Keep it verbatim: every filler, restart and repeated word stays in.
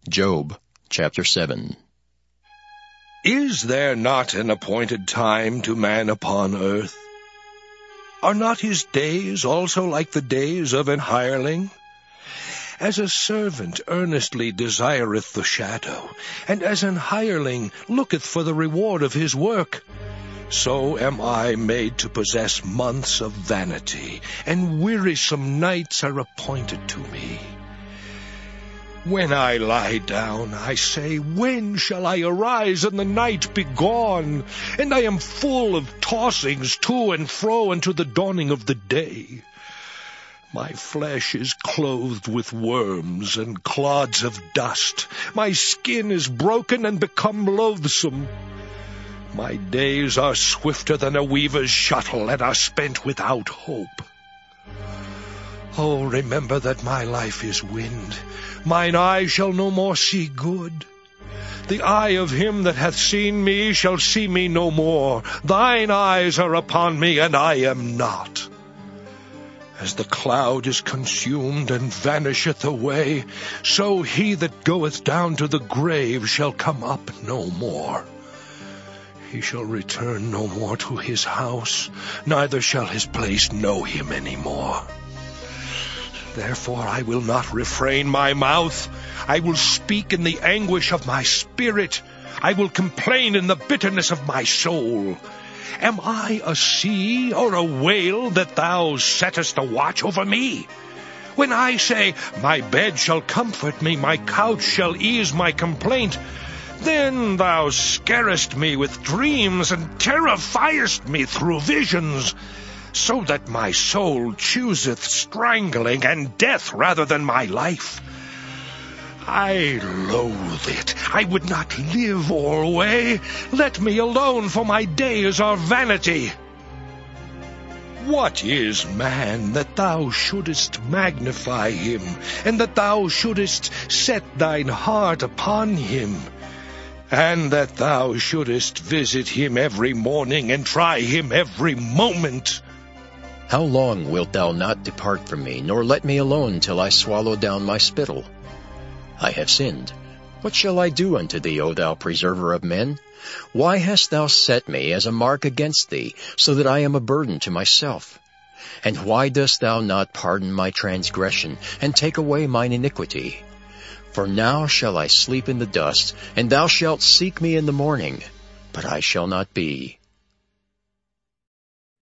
Job chapter seven. Is there not an appointed time to man upon earth? Are not his days also like the days of an hireling? As a servant earnestly desireth the shadow, and as an hireling looketh for the reward of his work, so am I made to possess months of vanity, and wearisome nights are appointed to me. When I lie down, I say, when shall I arise and the night be gone? And I am full of tossings to and fro unto the dawning of the day. My flesh is clothed with worms and clods of dust. My skin is broken and become loathsome. My days are swifter than a weaver's shuttle, and are spent without hope. Oh, remember that my life is wind. Mine eye shall no more see good. The eye of him that hath seen me shall see me no more. Thine eyes are upon me, and I am not. As the cloud is consumed and vanisheth away, so he that goeth down to the grave shall come up no more. He shall return no more to his house, neither shall his place know him any more. Therefore I will not refrain my mouth. I will speak in the anguish of my spirit. I will complain in the bitterness of my soul. Am I a sea or a whale that thou settest a watch over me? When I say, my bed shall comfort me, my couch shall ease my complaint, then thou scarest me with dreams and terrifiest me through visions, so that my soul chooseth strangling and death rather than my life. I loathe it. I would not live alway. Let me alone, for my days are vanity. What is man that thou shouldest magnify him, and that thou shouldest set thine heart upon him, and that thou shouldest visit him every morning and try him every moment? How long wilt thou not depart from me, nor let me alone till I swallow down my spittle? I have sinned. What shall I do unto thee, O thou preserver of men? Why hast thou set me as a mark against thee, so that I am a burden to myself? And why dost thou not pardon my transgression, and take away mine iniquity? For now shall I sleep in the dust, and thou shalt seek me in the morning, but I shall not be.